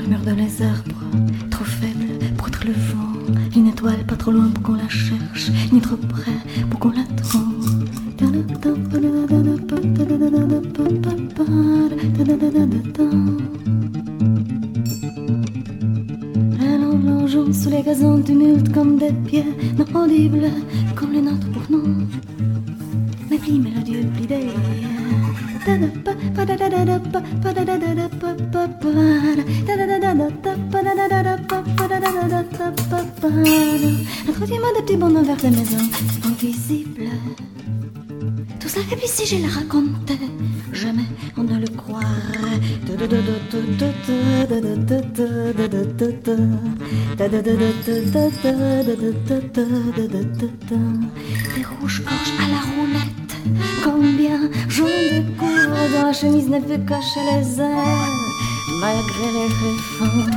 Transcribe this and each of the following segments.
murmure dans les arbres, trop faible pour être le vent. Une étoile pas trop loin pour qu'on la cherche, ni trop près pour qu'on la trouve. Allongeons sous les gazons tumultes comme des pieds non audibles, comme les nôtres pour nous. Mais plis mélodieux, plis d'air. Introduis-moi des petits bonhommes vers des maisons invisibles. Tout ça, et puis si je le racontais, jamais on ne le croirait. Des rouges-gorges à la roulette, combien j'en découvre dans la chemise n'est plus cacher les airs, malgré les réformes.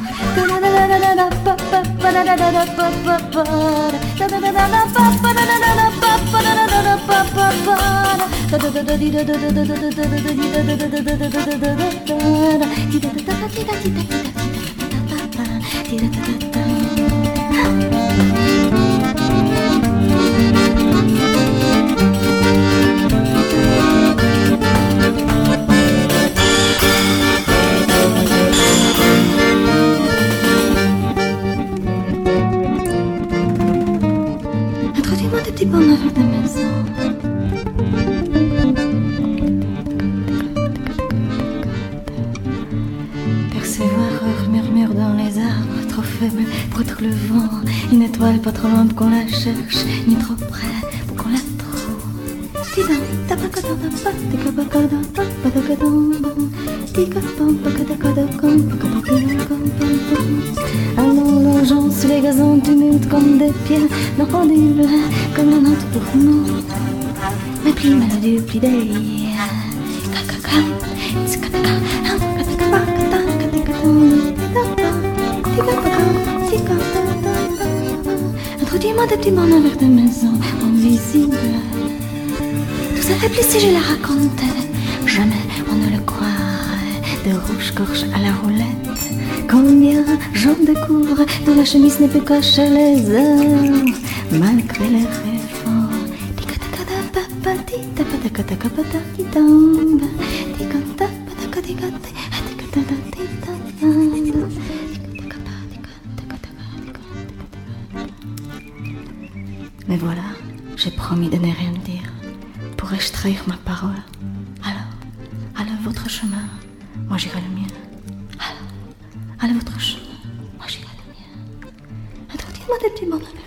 Introduis-moi des petits bonheurs vers des maisons. Percevoir murmure dans les arbres, trop faible pour être le vent. Une étoile pas trop loin pour qu'on la cherche, ni trop près pour qu'on la trouve. Allongeons sous les gazons tumultes comme des pieds non audibles, comme la note pour nous. Mais plis mélodieux, plis d'air. Introduis-moi des petits bonheurs vers des maisons invisibles. Tout ça fait plus si je la racontais, jamais on ne le croirait. De rouges-gorges à la roulette, combien j'en découvre, dont la chemise n'est plus cachée les heures, malgré les réformes. Mais voilà, j'ai promis de ne rien dire. Pourrais-je trahir ma parole? Alors votre chemin, moi j'irai le mien. Alors votre chemin, moi j'irai le mien. Introduis-moi des petits bonhommes.